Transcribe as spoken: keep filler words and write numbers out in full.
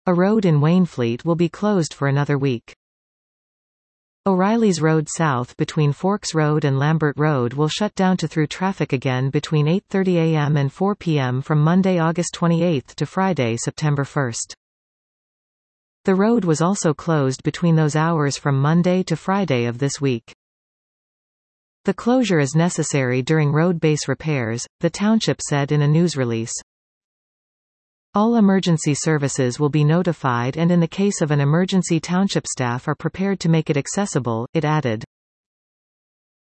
A road in Waynfleet will be closed for another week. O'Reilly's Road South between Forks Road and Lambert Road will shut down to through traffic again between eight thirty a m and four p m from Monday, August twenty-eighth to Friday, September first. The road was also closed between those hours from Monday to Friday of this week. The closure is necessary during road base repairs, the township said in a news release. All emergency services will be notified, and in the case of an emergency, township staff are prepared to make it accessible, it added.